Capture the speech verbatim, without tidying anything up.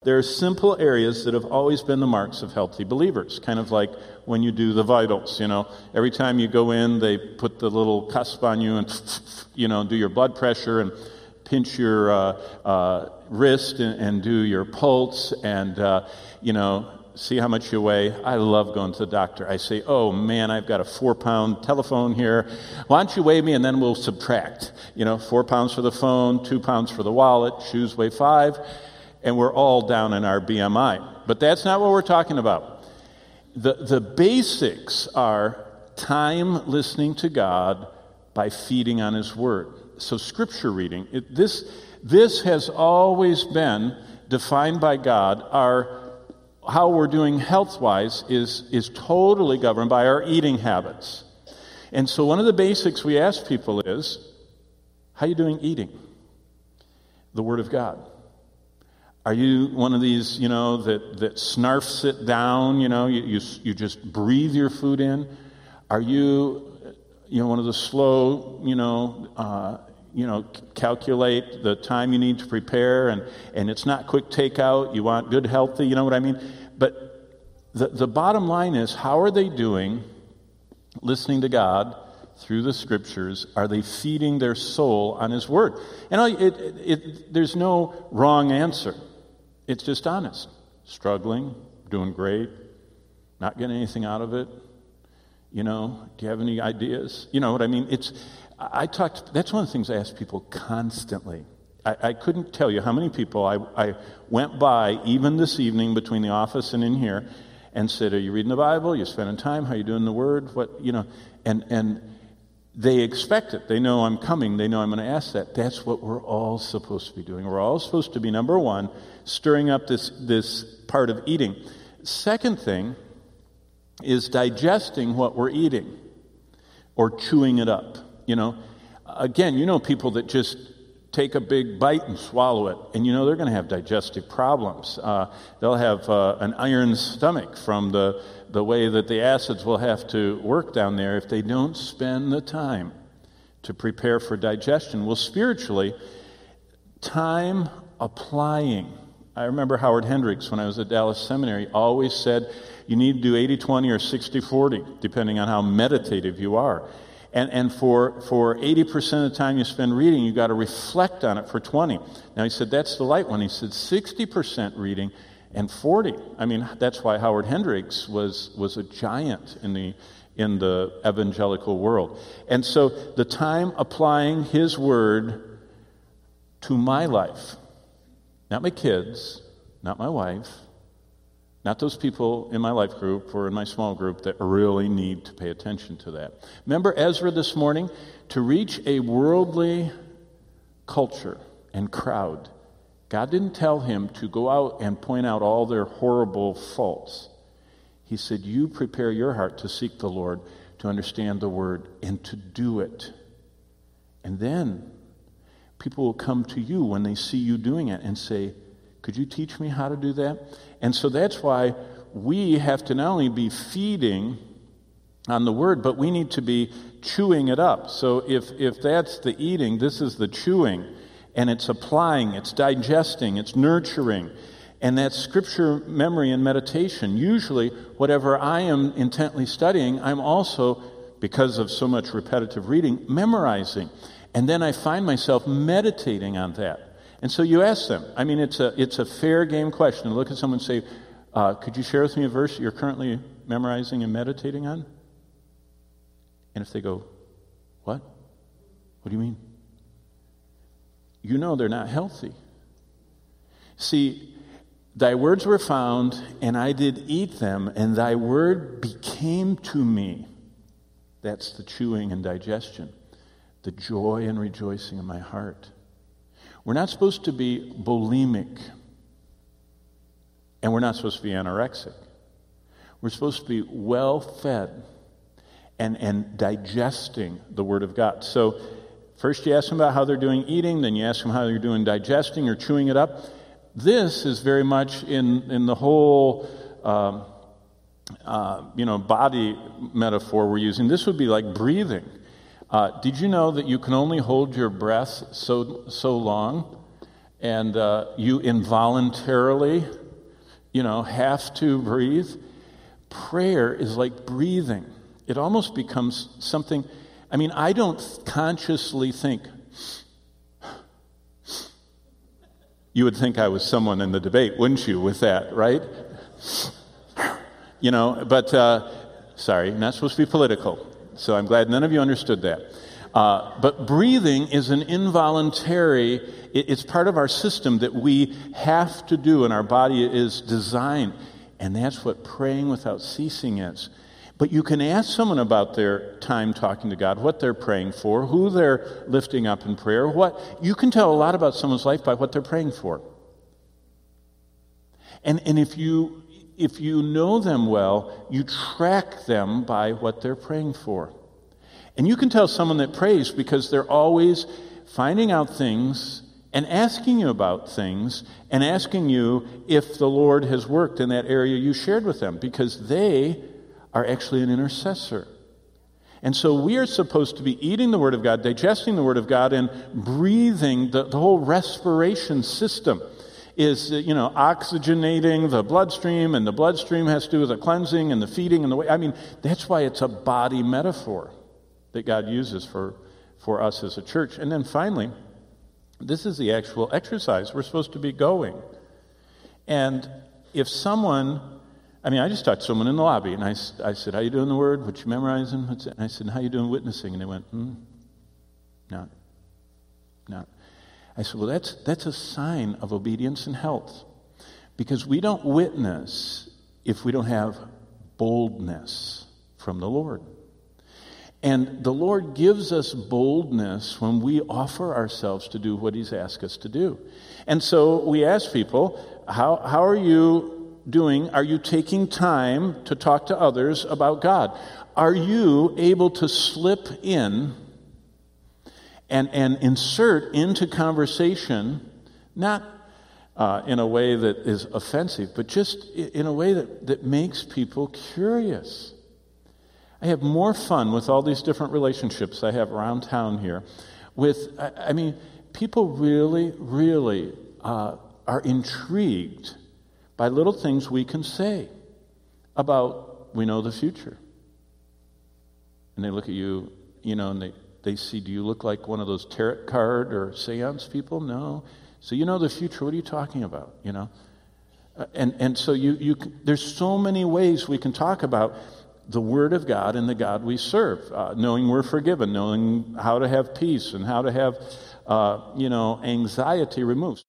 there are simple areas that have always been the marks of healthy believers, kind of like when you do the vitals, you know. Every time you go in, they put the little cusp on you and, you know, do your blood pressure and pinch your uh, uh, wrist and, and do your pulse and, uh, you know, see how much you weigh. I love going to the doctor. I say, oh, man, I've got a four-pound telephone here. Why don't you weigh me, and then we'll subtract. You know, four pounds for the phone, two pounds for the wallet, shoes weigh five, and we're all down in our B M I. But that's not what we're talking about. The, the basics are time listening to God by feeding on His Word. So Scripture reading, it, this, this has always been defined by God. Our how we're doing health-wise is, is totally governed by our eating habits. And so one of the basics we ask people is, how are you doing eating? The Word of God. Are you one of these, you know, that, that snarfs it down, you know, you, you, you just breathe your food in? Are you, you know, one of the slow, you know, uh, you know, calculate the time you need to prepare, and, and it's not quick takeout, you want good, healthy, you know what I mean? But the, the bottom line is, how are they doing listening to God through the Scriptures? Are they feeding their soul on His Word? And I, it, it, it, there's no wrong answer. It's just honest. Struggling, doing great, not getting anything out of it. You know, do you have any ideas? You know what I mean? It's I talked. That's one of the things I ask people constantly. I, I couldn't tell you how many people I, I went by, even this evening between the office and in here, and said, "Are you reading the Bible? Are you spending time? How are you doing the Word? What you know?" And and they expect it. They know I'm coming. They know I'm going to ask that. That's what we're all supposed to be doing. We're all supposed to be, number one, stirring up this this part of eating. Second thing is digesting what we're eating or chewing it up. You know, again, you know people that just take a big bite and swallow it, and you know they're going to have digestive problems. Uh, they'll have uh, an iron stomach from the, the way that the acids will have to work down there if they don't spend the time to prepare for digestion. Well, spiritually, time applying. I remember Howard Hendricks, when I was at Dallas Seminary, always said you need to do eighty twenty or sixty forty, depending on how meditative you are. And and for for eighty percent of the time you spend reading, you've got to reflect on it for twenty. Now, he said, that's the light one. He said sixty percent reading and forty. I mean, that's why Howard Hendricks was was a giant in the in the evangelical world. And so the time applying His Word to my life, not my kids, not my wife, not those people in my life group or in my small group that really need to pay attention to that. Remember Ezra this morning? To reach a worldly culture and crowd, God didn't tell him to go out and point out all their horrible faults. He said, you prepare your heart to seek the Lord, to understand the Word, and to do it. And then people will come to you when they see you doing it and say, could you teach me how to do that? And so that's why we have to not only be feeding on the Word, but we need to be chewing it up. So if, if that's the eating, this is the chewing, and it's applying, it's digesting, it's nurturing, and that's Scripture memory and meditation. Usually, whatever I am intently studying, I'm also, because of so much repetitive reading, memorizing. And then I find myself meditating on that. And so you ask them. I mean, it's a it's a fair game question. Look at someone and say, uh, could you share with me a verse you're currently memorizing and meditating on? And if they go, what? What do you mean? You know they're not healthy. See, thy words were found, and I did eat them, and thy word became to me. That's the chewing and digestion, the joy and rejoicing of my heart. We're not supposed to be bulimic, and we're not supposed to be anorexic. We're supposed to be well-fed and, and digesting the Word of God. So first you ask them about how they're doing eating, then you ask them how they're doing digesting or chewing it up. This is very much in, in the whole um, uh, you know, body metaphor we're using. This would be like breathing. Uh, did you know that you can only hold your breath so so long, and uh, you involuntarily you know, have to breathe. Prayer is like breathing. It almost becomes something, I mean, I don't consciously think. You would think I was someone in the debate, wouldn't you, with that, right? You know, but, uh, sorry, not supposed to be political, so I'm glad none of you understood that. Uh, but breathing is an involuntary, it, it's part of our system that we have to do, and our body is designed. And that's what praying without ceasing is. But you can ask someone about their time talking to God, what they're praying for, who they're lifting up in prayer. What you can tell a lot about someone's life by what they're praying for. And and if you if you know them well, you track them by what they're praying for. And you can tell someone that prays because they're always finding out things and asking you about things and asking you if the Lord has worked in that area you shared with them, because they are actually an intercessor. And so we are supposed to be eating the Word of God, digesting the Word of God, and breathing. The, the whole respiration system is, you know, oxygenating the bloodstream, and the bloodstream has to do with the cleansing and the feeding and the way. I mean, that's why it's a body metaphor that God uses for, for us as a church. And then finally, this is the actual exercise. We're supposed to be going. And if someone, I mean, I just talked to someone in the lobby, and I, I said, how you doing the Word? What you memorizing? What's it? And I said, how you doing witnessing? And they went, hmm, not, not. I said, well, that's that's a sign of obedience and health. Because we don't witness if we don't have boldness from the Lord. And the Lord gives us boldness when we offer ourselves to do what He's asked us to do. And so we ask people, how how are you doing? Are you taking time to talk to others about God? Are you able to slip in and, and insert into conversation, not uh, in a way that is offensive, but just in a way that, that makes people curious? I have more fun with all these different relationships I have around town here. With, I, I mean, people really, really uh, are intrigued by little things we can say about, we know the future. And they look at you, you know, and they, they see, do you look like one of those tarot card or seance people? No. So you know the future, what are you talking about, you know? Uh, and, and so you, you, there's so many ways we can talk about the Word of God and the God we serve, uh, knowing we're forgiven, knowing how to have peace and how to have, uh, you know, anxiety removed.